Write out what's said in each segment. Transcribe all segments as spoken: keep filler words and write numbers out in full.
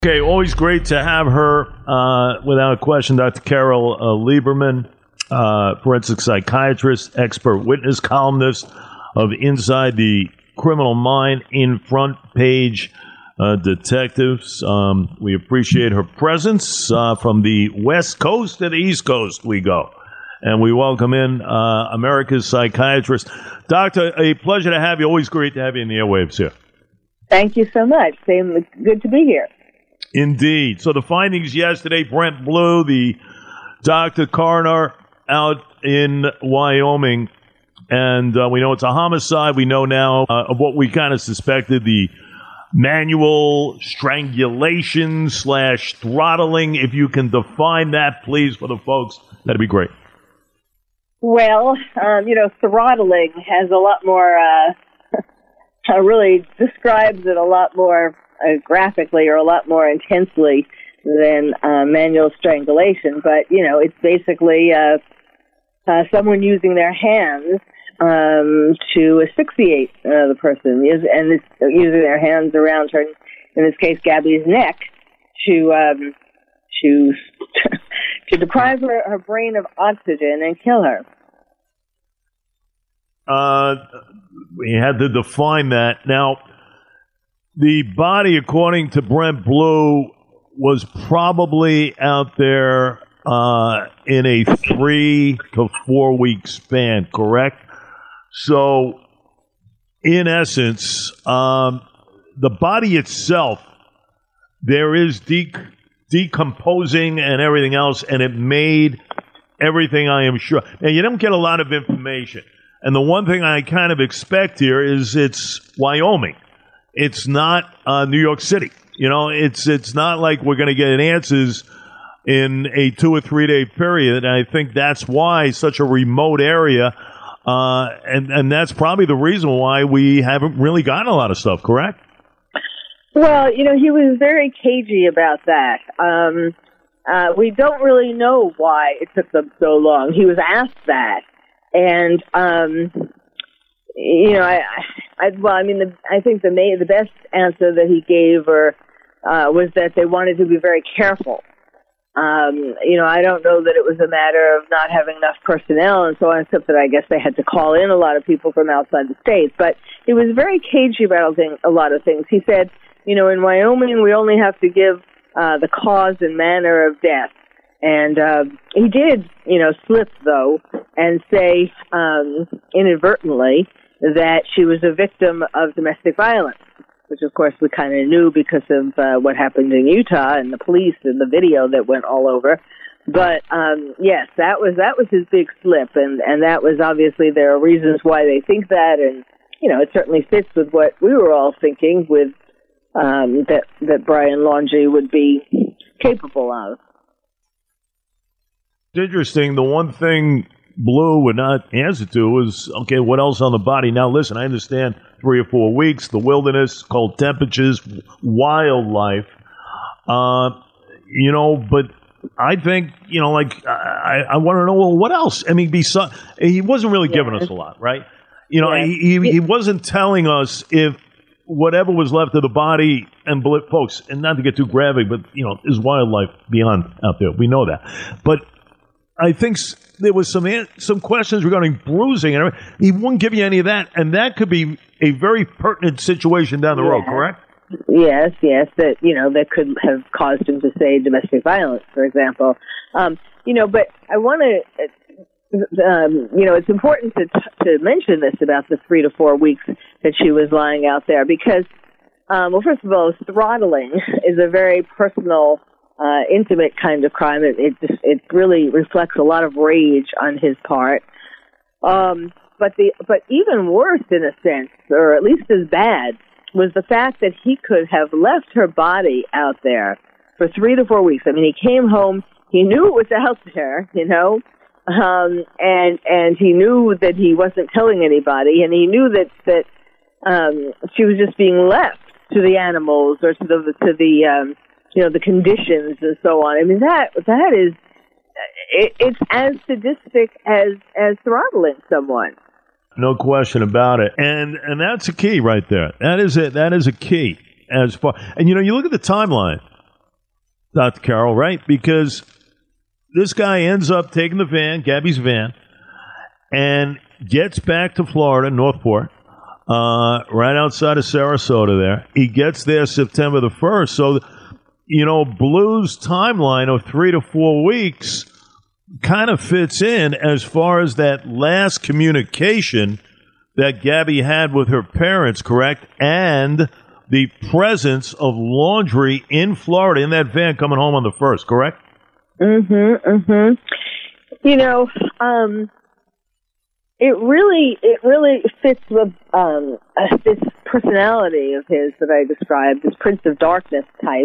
Okay, always great to have her, uh, without a question, Doctor Carol uh, Lieberman, uh, forensic psychiatrist, expert witness columnist of Inside the Criminal Mind in Front Page uh, Detectives. Um, we appreciate her presence. Uh, from the West Coast to the East Coast we go. And we welcome in uh, America's psychiatrist. Doctor, a pleasure to have you. Always great to have you in the airwaves here. Thank you so much. Same, good to be here. Indeed. So the findings yesterday, Brent Blue, the doctor coroner out in Wyoming, and uh, we know it's a homicide. We know now uh, of what we kind of suspected, the manual strangulation slash throttling. If you can define that, please, for the folks, that'd be great. Well, um, you know, throttling has a lot more, uh, really describes it a lot more Uh, graphically or a lot more intensely than uh, manual strangulation, but you know it's basically uh, uh, someone using their hands um, to asphyxiate uh, the person, and it's using their hands around her, in this case Gabby's neck, to um, to to deprive her, her brain of oxygen and kill her. Uh, we had to define that now. The body, according to Brent Blue, was probably out there uh, in a three to four week span, correct? So, in essence, um, the body itself, there is de- decomposing and everything else, and it made everything, I am sure. Now, you don't get a lot of information. And the one thing I kind of expect here is it's Wyoming. It's not uh, New York City. You know, it's it's not like we're going to get answers in a two or three day period. And I think that's why such a remote area, uh, and and that's probably the reason why we haven't really gotten a lot of stuff. Correct? Well, you know, he was very cagey about that. Um, uh, we don't really know why it took them so long. He was asked that, and um, you know, I. I, well, I mean, the, I think the main, the best answer that he gave or, uh, was that they wanted to be very careful. Um, you know, I don't know that it was a matter of not having enough personnel and so on, except that I guess they had to call in a lot of people from outside the state. But he was very cagey about a lot of things. He said, you know, in Wyoming, we only have to give uh, the cause and manner of death. And uh, he did, you know, slip, though, and say um, inadvertently that she was a victim of domestic violence, which, of course, we kind of knew because of uh, what happened in Utah and the police and the video that went all over. But, um, yes, that was that was his big slip, and, and that was obviously there are reasons why they think that, and, you know, it certainly fits with what we were all thinking with um, that, that Brian Laundrie would be capable of. It's interesting. The one thing Blue would not answer to was, okay, what else on the body? Now, listen, I understand three or four weeks, the wilderness, cold temperatures, wildlife, uh, you know, but I think, you know, like, I, I want to know, well, what else? I mean, besides, he wasn't really giving us a lot, right? You know, yeah. he, he, he wasn't telling us if whatever was left of the body, and folks, and not to get too graphic, but, you know, there's wildlife beyond out there. We know that. But I think there was some some questions regarding bruising, and everything. He wouldn't give you any of that, and that could be a very pertinent situation down the yeah. road, correct? Yes, yes, that, you know, that could have caused him to say domestic violence, for example. Um, you know, but I want to, um, you know, it's important to to mention this about the three to four weeks that she was lying out there, because, um, well, first of all, throttling is a very personal Uh, intimate kind of crime. It it, just, it really reflects a lot of rage on his part. Um, but the but even worse, in a sense, or at least as bad, was the fact that he could have left her body out there for three to four weeks. I mean, he came home, he knew it was out there, you know, um, and and he knew that he wasn't telling anybody, and he knew that that um, she was just being left to the animals or to the to the um, you know, the conditions and so on. I mean, that that is, it, it's as sadistic as as throttling someone. No question about it, and and that's a key right there. That is it. That is a key as far. And you know, you look at the timeline. Doctor Carol, right? Because this guy ends up taking the van, Gabby's van, and gets back to Florida, Northport, uh, right outside of Sarasota there. He gets there September the first. So, you know, Blue's timeline of three to four weeks kind of fits in as far as that last communication that Gabby had with her parents, correct? And the presence of laundry in Florida in that van coming home on the first, correct? Mm-hmm, mm-hmm. You know, um, it really, it really fits with um, uh, this personality of his that I described, this Prince of Darkness type.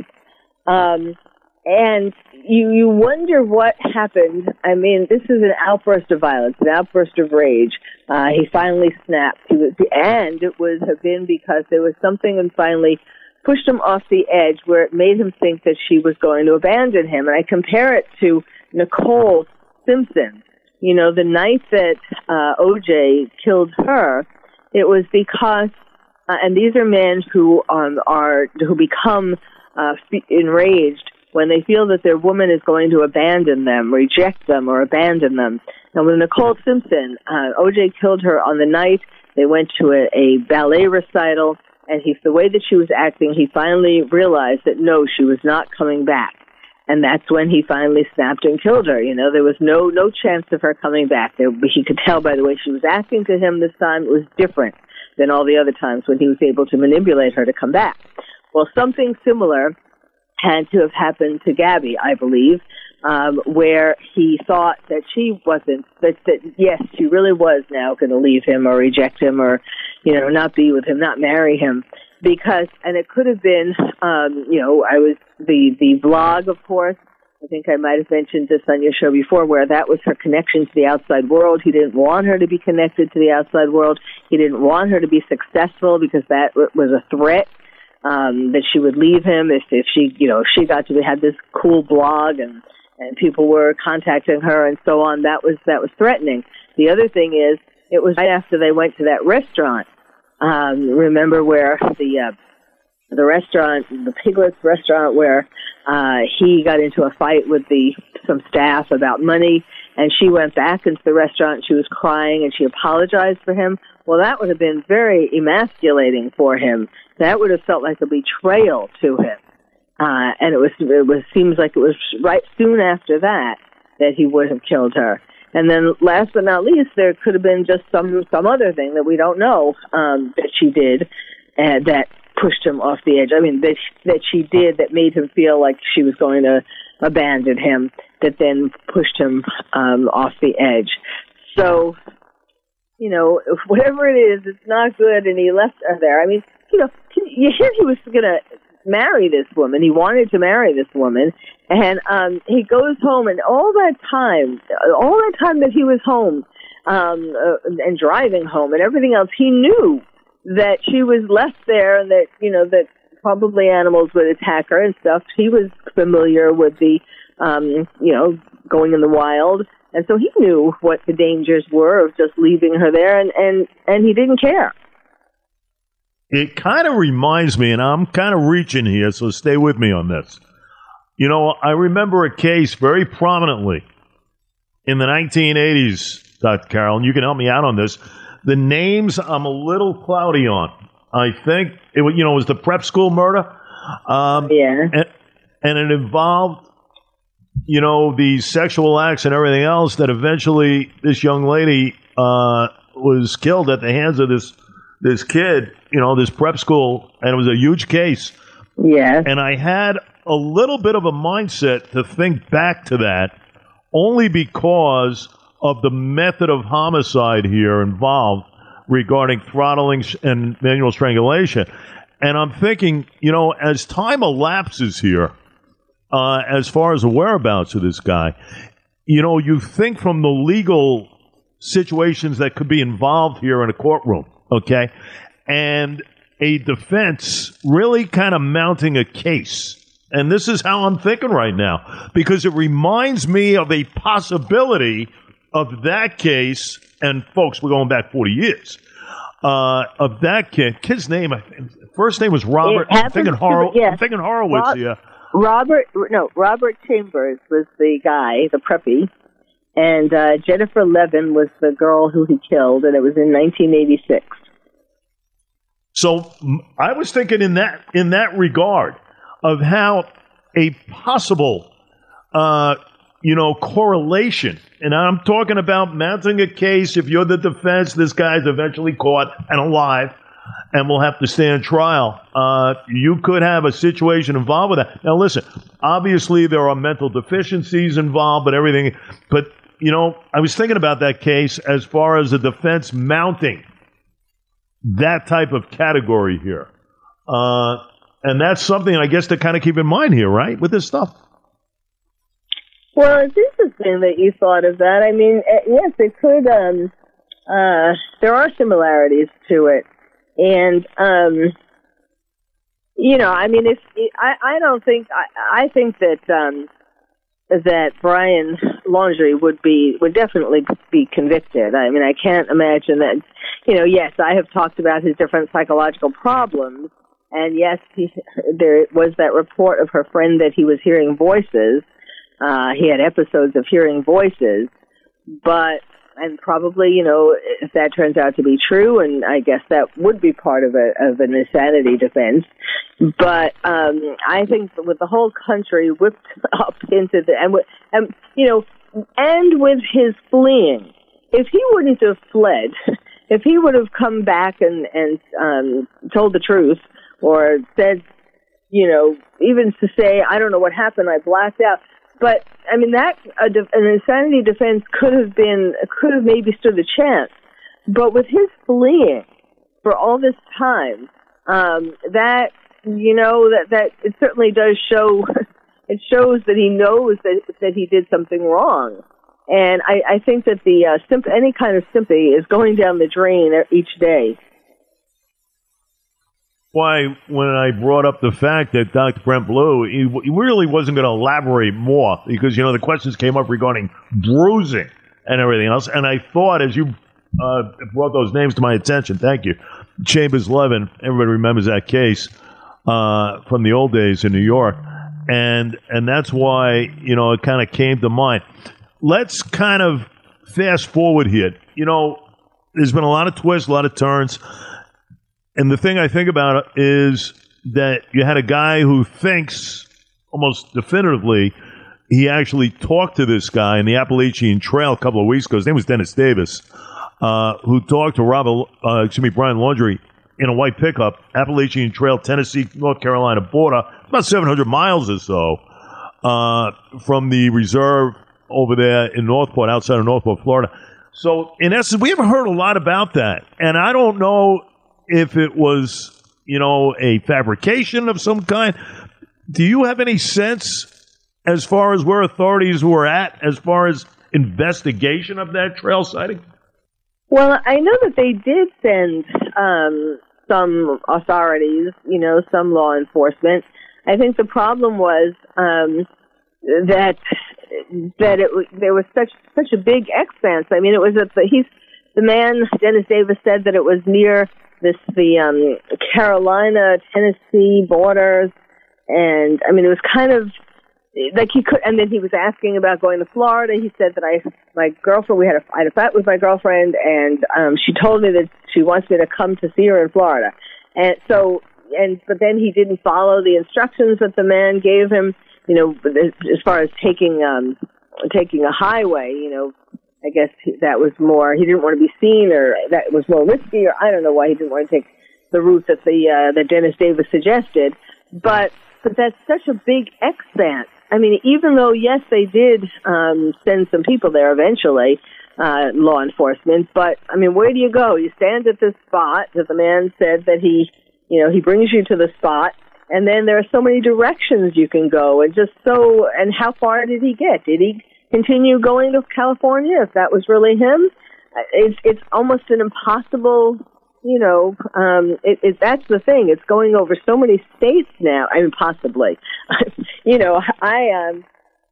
Um, and you, you wonder what happened. I mean, this is an outburst of violence, an outburst of rage. Uh, he finally snapped. He was, and it would have been because there was something and finally pushed him off the edge where it made him think that she was going to abandon him. And I compare it to Nicole Simpson. You know, the night that uh, O J killed her, it was because, uh, and these are men who um, are who become uh, enraged when they feel that their woman is going to abandon them, reject them, or abandon them. And with Nicole Simpson, uh, O J killed her on the night they went to a, a ballet recital, and he, the way that she was acting, he finally realized that no, she was not coming back. And that's when he finally snapped and killed her. You know, there was no no chance of her coming back. There, he could tell by the way she was acting to him this time, it was different than all the other times when he was able to manipulate her to come back. Well, something similar had to have happened to Gabby, I believe, um, where he thought that she wasn't, that, that yes, she really was now going to leave him or reject him or, you know, not be with him, not marry him. Because, and it could have been, um, you know, I was, the, the blog, of course, I think I might have mentioned this on your show before, where that was her connection to the outside world. He didn't want her to be connected to the outside world. He didn't want her to be successful because that was a threat. Um, that she would leave him if, if she, you know, she got to have this cool blog and, and people were contacting her and so on. That was, that was threatening. The other thing is, it was right after they went to that restaurant. Um, remember where the, uh, the restaurant, the Piglets restaurant where, uh, he got into a fight with the, some staff about money and she went back into the restaurant. She was crying and she apologized for him. Well, that would have been very emasculating for him. That would have felt like a betrayal to him. Uh, and it was, it was, seems like it was right soon after that that he would have killed her. And then last but not least, there could have been just some, some other thing that we don't know, um, that she did and that pushed him off the edge. I mean, that, that she did that made him feel like she was going to abandon him, that then pushed him, um, off the edge. So, you know, whatever it is, it's not good, and he left her there. I mean, you know, you hear he was going to marry this woman. He wanted to marry this woman, and um, he goes home, and all that time, all that time that he was home um, uh, and driving home and everything else, he knew that she was left there and that, you know, that probably animals would attack her and stuff. He was familiar with the, um, you know, going in the wild. And so he knew what the dangers were of just leaving her there, and, and, and he didn't care. It kind of reminds me, and I'm kind of reaching here, so stay with me on this. You know, I remember a case very prominently in the nineteen eighties, Doctor Carol, and you can help me out on this. The names I'm a little cloudy on. I think, it, you know, it was the prep school murder. Um, yeah. And, and it involved, you know, the sexual acts and everything else that eventually this young lady uh, was killed at the hands of this this kid, you know, this prep school, and it was a huge case. Yeah. And I had a little bit of a mindset to think back to that only because of the method of homicide here involved regarding throttling and manual strangulation. And I'm thinking, you know, as time elapses here, Uh, as far as the whereabouts of this guy, you know, you think from the legal situations that could be involved here in a courtroom, okay? And a defense really kind of mounting a case. And this is how I'm thinking right now, because it reminds me of a possibility of that case. And folks, we're going back forty years. Uh, of that kid, kid's name, first name was Robert. I'm thinking, Hor- yeah. I'm thinking Horowitz Rob- here. Robert, no, Robert Chambers was the guy, the preppy, and uh, Jennifer Levin was the girl who he killed, and it was in nineteen eighty-six. So I was thinking in that in that regard of how a possible, uh, you know, correlation, and I'm talking about mounting a case. If you're the defense, this guy's eventually caught and alive, and will have to stand trial. Uh, you could have a situation involved with that. Now, listen, obviously there are mental deficiencies involved, but everything. But you know, I was thinking about that case as far as the defense mounting that type of category here. Uh, and that's something, I guess, to kind of keep in mind here, right, with this stuff. Well, it's interesting that you thought of that. I mean, yes, it could, um, uh, there are similarities to it. And, um, you know, I mean, if, I, I don't think, I, I think that, um, that Brian Laundrie would be, would definitely be convicted. I mean, I can't imagine that, you know, yes, I have talked about his different psychological problems, and yes, he, there was that report of her friend that he was hearing voices. Uh, he had episodes of hearing voices, but, and probably, you know, if that turns out to be true, and I guess that would be part of a, of an insanity defense, but, um, I think that with the whole country whipped up into the, and, and, you know, and with his fleeing, if he wouldn't have fled, if he would have come back and, and, um, told the truth, or said, you know, even to say, I don't know what happened, I blacked out. But, I mean, that, a de- an insanity defense could have been, could have maybe stood a chance. But with his fleeing for all this time, um, that, you know, that, that it certainly does show, it shows that he knows that, that he did something wrong. And I, I think that the, uh, simp- any kind of sympathy is going down the drain each day. Why, when I brought up the fact that Doctor Brent Blue, he, he really wasn't going to elaborate more because, you know, the questions came up regarding bruising and everything else. And I thought, as you uh, brought those names to my attention, thank you, Chambers Levin, everybody remembers that case uh, from the old days in New York. And, and that's why, you know, it kind of came to mind. Let's kind of fast forward here. You know, there's been a lot of twists, a lot of turns. And the thing I think about is that you had a guy who thinks almost definitively he actually talked to this guy in the Appalachian Trail a couple of weeks ago. His name was Dennis Davis, uh, who talked to Robert, uh, excuse me, Brian Laundrie in a white pickup, Appalachian Trail, Tennessee, North Carolina border, about seven hundred miles or so uh, from the reserve over there in Northport, outside of Northport, Florida. So, in essence, we haven't heard a lot about that. And I don't know if it was, you know, a fabrication of some kind. Do you have any sense as far as where authorities were at as far as investigation of that trail sighting? Well, I know that they did send um, some authorities, you know, some law enforcement. I think the problem was um, that that it there was such such a big expanse. I mean, it was at the he's the man Dennis Davis said that it was near this the um, Carolina Tennessee borders, and I mean it was kind of like he could. And then he was asking about going to Florida. He said that I my girlfriend we had a I had a fight with my girlfriend, and um, she told me that she wants me to come to see her in Florida, and so and but then he didn't follow the instructions that the man gave him. You know, as far as taking um, taking a highway, you know. I guess that was more, he didn't want to be seen, or that was more risky, or I don't know why he didn't want to take the route that the, uh, that Dennis Davis suggested. But, but that's such a big expanse. I mean, even though, yes, they did, um, send some people there eventually, uh, law enforcement, but, I mean, where do you go? You stand at this spot that the man said that he, you know, he brings you to the spot, and then there are so many directions you can go, and just so, and how far did he get? Did he continue going to California if that was really him? It's it's almost an impossible, you know, um, it, it, that's the thing. It's going over so many states now. I mean, possibly. you know, I, um,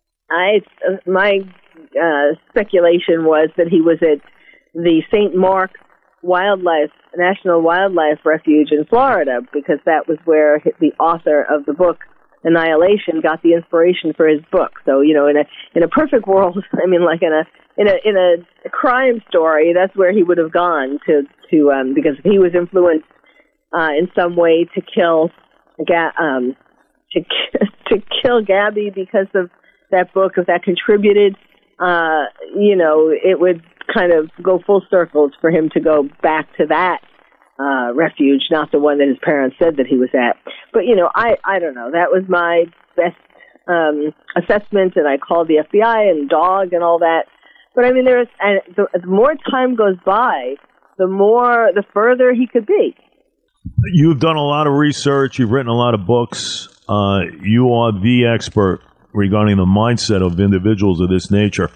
I, my uh, speculation was that he was at the Saint Mark's Wildlife, National Wildlife Refuge in Florida, because that was where the author of the book Annihilation got the inspiration for his book. So, you know, in a in a perfect world, I mean, like in a in a in a crime story, that's where he would have gone to to um, because he was influenced uh, in some way to kill Ga- um, to to kill Gabby because of that book. If that contributed, uh, you know, it would kind of go full circles for him to go back to that uh, refuge, not the one that his parents said that he was at. But, you know, I, I don't know. That was my best um, assessment, and I called the F B I and dog and all that. But, I mean, there's and the, the more time goes by, the more, the further he could be. You've done a lot of research. You've written a lot of books. Uh, you are the expert regarding the mindset of individuals of this nature.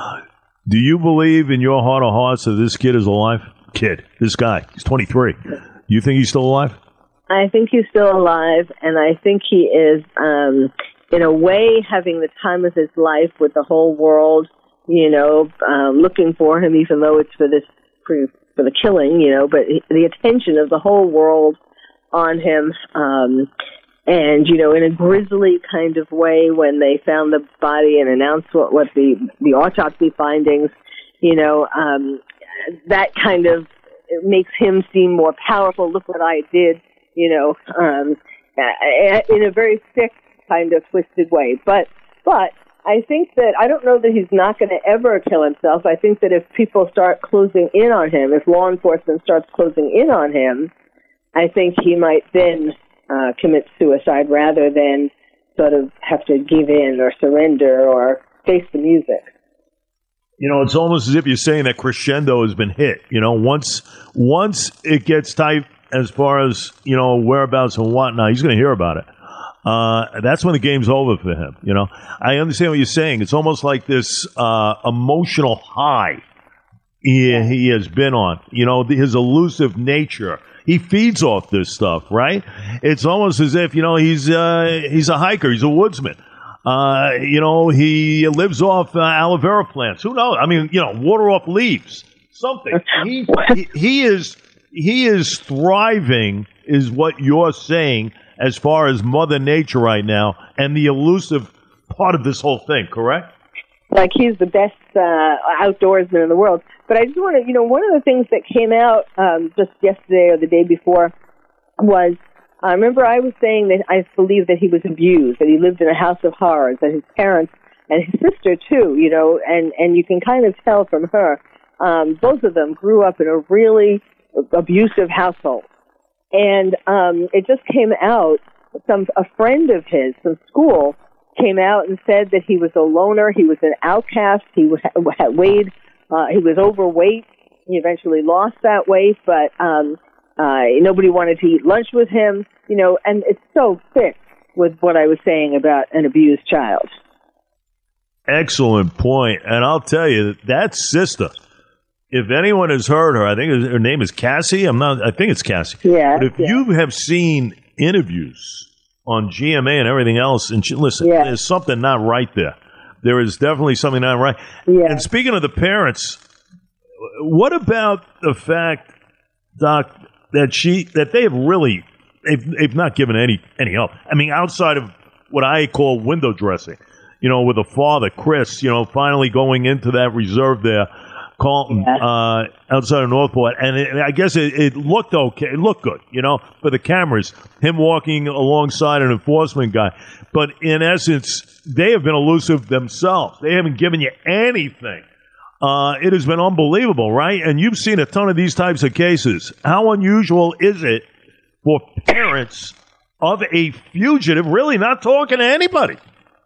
Do you believe in your heart of hearts that this kid is alive? Kid, this guy, he's twenty-three. Do you think he's still alive? I think he's still alive, and I think he is, um, in a way, having the time of his life with the whole world, you know, um, looking for him, even though it's for this, for, for the killing, you know, but the attention of the whole world on him, um, and, you know, in a grisly kind of way when they found the body and announced what, what the, the autopsy findings, you know, um, that kind of makes him seem more powerful. Look what I did, you know, um, in a very sick kind of twisted way. But, but I think that, I don't know that he's not going to ever kill himself. I think that if people start closing in on him, if law enforcement starts closing in on him, I think he might then uh, commit suicide rather than sort of have to give in or surrender or face the music. You know, it's almost as if you're saying that crescendo has been hit. You know, once once it gets tight as far as, you know, whereabouts and whatnot, he's going to hear about it. Uh, that's when the game's over for him. You know, I understand what you're saying. It's almost like this uh, emotional high he, he has been on. You know, his elusive nature. He feeds off this stuff, right? It's almost as if, you know, he's uh, he's a hiker. He's a woodsman. Uh, you know, he lives off uh, aloe vera plants. Who knows? I mean, you know, water off leaves. Something. He, he, he is he is thriving, is what you're saying, as far as Mother Nature right now and the elusive part of this whole thing, correct? Like he's the best uh, outdoorsman in the world. But I just want to, you know, one of the things that came out um, just yesterday or the day before was, I remember I was saying that I believe that he was abused, that he lived in a house of horrors, that his parents and his sister too, you know, and, and you can kind of tell from her, um, both of them grew up in a really abusive household. And um, it just came out, some a friend of his from school came out and said that he was a loner, he was an outcast, he had weighed, uh, he was overweight, he eventually lost that weight, but um, uh, nobody wanted to eat lunch with him, you know, and it's so fit with what I was saying about an abused child. Excellent point. And I'll tell you, that sister, if anyone has heard her, I think her name is Cassie. I'm not, I think it's Cassie. Yeah. But if yeah. you have seen interviews on G M A and everything else, and she, listen, yeah. there's something not right there. There is definitely something not right. Yeah. And speaking of the parents, what about the fact, Doc, that she that they have really they've, they've not given any any help? I mean, outside of what I call window dressing, you know, with the father, Chris, you know, finally going into that reserve there, Carlton, yeah. uh, outside of Northport, and it, I guess it, it looked okay. It looked good, you know, for the cameras, him walking alongside an enforcement guy. But in essence, they have been elusive themselves. They haven't given you anything. Uh, it has been unbelievable, right? And you've seen a ton of these types of cases. How unusual is it for parents of a fugitive really not talking to anybody?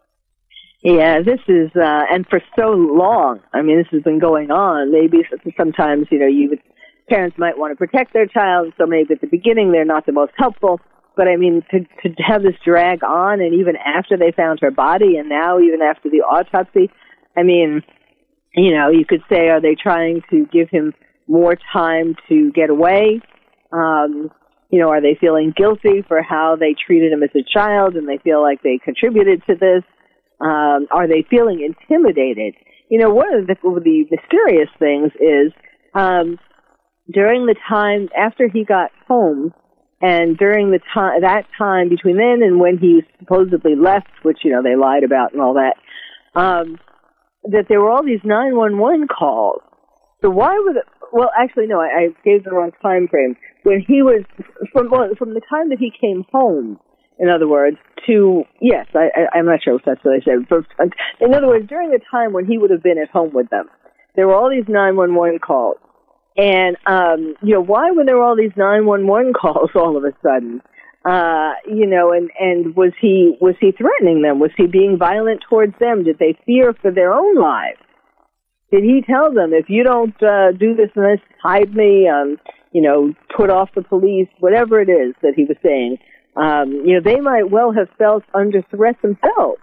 Yeah, this is, uh, and for so long, I mean, this has been going on. Maybe sometimes, you know, you would, parents might want to protect their child, so maybe at the beginning they're not the most helpful. But I mean, to, to have this drag on, and even after they found her body, and now even after the autopsy, I mean, you know, you could say, are they trying to give him more time to get away? Um, you know, are they feeling guilty for how they treated him as a child, and they feel like they contributed to this? Um, are they feeling intimidated? You know, one of the, the mysterious things is um, during the time after he got home, And during the time, that time between then and when he supposedly left, which, you know, they lied about and all that, um, that there were all these nine one one calls. So why was it, well, actually, no, I, I gave the wrong time frame. When he was, from, well, from the time that he came home, in other words, to, yes, I, I, I'm not sure if that's what I said. But in other words, during the time when he would have been at home with them, there were all these nine one one calls. And, um, you know, why were there all these nine one one calls all of a sudden? Uh, you know, and, and was he, was he threatening them? Was he being violent towards them? Did they fear for their own lives? Did he tell them, if you don't, uh, do this and this, hide me, um, you know, put off the police, whatever it is that he was saying, um, you know, they might well have felt under threat themselves.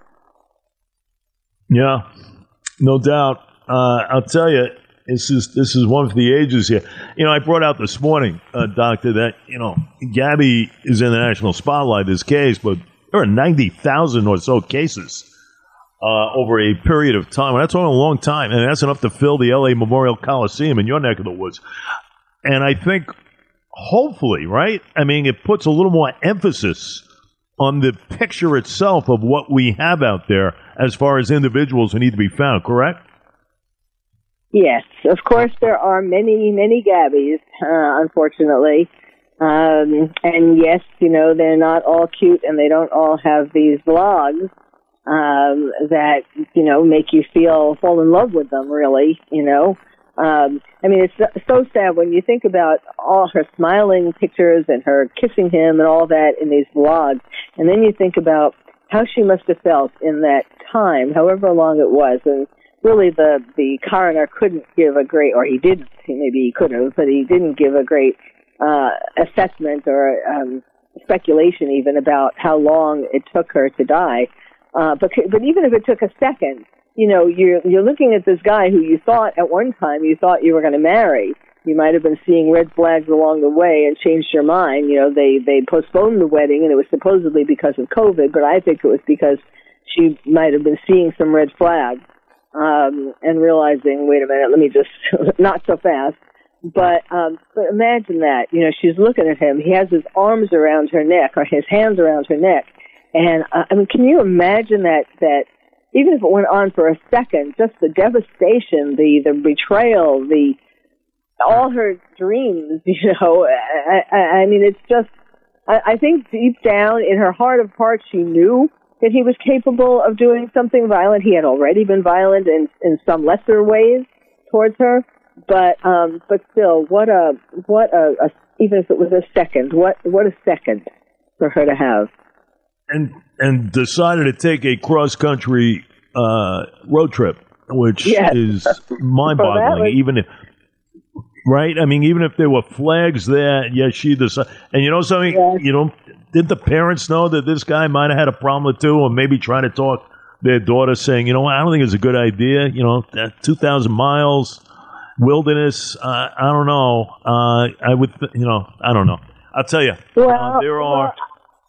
Yeah, no doubt. Uh, I'll tell you, this is this is one for the ages here. You know, I brought out this morning, uh, Doctor, that, you know, Gabby is in the national spotlight, this case, but there are ninety thousand or so cases uh, over a period of time. And that's only a long time, and that's enough to fill the L A Memorial Coliseum in your neck of the woods. And I think, hopefully, right, I mean, it puts a little more emphasis on the picture itself of what we have out there as far as individuals who need to be found, correct? Yes, of course there are many, many Gabbies, uh, unfortunately. Um, and yes, you know, they're not all cute and they don't all have these vlogs um, that, you know, make you feel, fall in love with them, really, you know. Um, I mean, it's so sad when you think about all her smiling pictures and her kissing him and all that in these vlogs. And then you think about how she must have felt in that time, however long it was. And really the, the coroner couldn't give a great, or he didn't, maybe he could have, but he didn't give a great uh, assessment or um, speculation even about how long it took her to die. Uh, but, but even if it took a second, you know, you're, you're looking at this guy who you thought at one time you thought you were going to marry. You might have been seeing red flags along the way and changed your mind. You know, they, they postponed the wedding and it was supposedly because of COVID, but I think it was because she might have been seeing some red flags. Um, and realizing, wait a minute, let me just, not so fast. But, um, but imagine that, you know, she's looking at him. He has his arms around her neck or his hands around her neck. And, uh, I mean, can you imagine that, that even if it went on for a second, just the devastation, the, the betrayal, the, all her dreams, you know, I, I, I mean, it's just, I, I think deep down in her heart of hearts, she knew that he was capable of doing something violent. He had already been violent in, in some lesser ways towards her, but um, but still, what a what a, a even if it was a second, what what a second for her to have. And and decided to take a cross country uh, road trip, which yes. is mind boggling. Was- even if right, I mean, even if there were flags there, yes, she decided. And you know something, yes. you know. Did the parents know that this guy might have had a problem or two, or maybe trying to talk their daughter, saying, you know what, I don't think it's a good idea, you know, that two thousand miles, wilderness, uh, I don't know. Uh, I would, th- you know, I don't know. I'll tell you, well, uh, there well, are.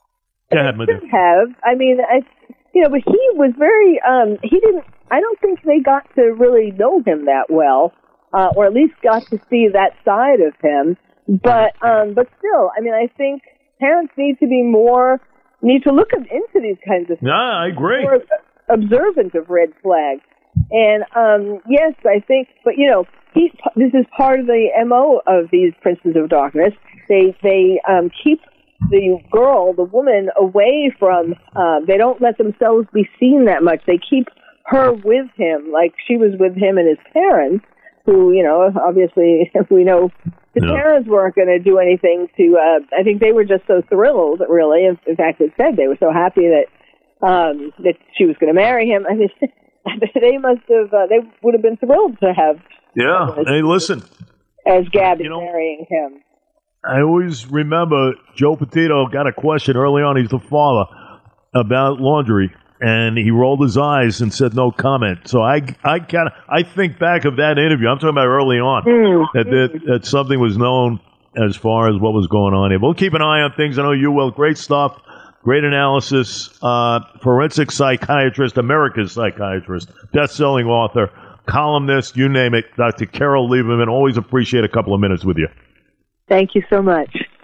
Go ahead, Madhu. Have. I mean, I, you know, but he was very, um, he didn't, I don't think they got to really know him that well, uh, or at least got to see that side of him. But, um, but still, I mean, I think parents need to be more, need to look into these kinds of things. Yeah, I agree. More observant of red flags. And, um, yes, I think, but, you know, he's, this is part of the M O of these Princes of Darkness. They, they, um, keep the girl, the woman, away from, uh, they don't let themselves be seen that much. They keep her with him, like she was with him and his parents, who, you know, obviously we know the yeah. parents weren't going to do anything to, uh, I think they were just so thrilled, really. In, in fact, it said they were so happy that, um, that she was going to marry him. I mean, they must have, uh, they would have been thrilled to have. Yeah. As, hey, listen. As Gabby you know, marrying him. I always remember Joe Petito got a question early on. He's the father about laundry. And he rolled his eyes and said no comment. So I, I kind of, I think back of that interview. I'm talking about early on mm. that, that that something was known as far as what was going on here. We'll keep an eye on things. I know you will. Great stuff, great analysis. Uh, forensic psychiatrist, America's psychiatrist, best-selling author, columnist, you name it. Doctor Carol Lieberman. Always appreciate a couple of minutes with you. Thank you so much.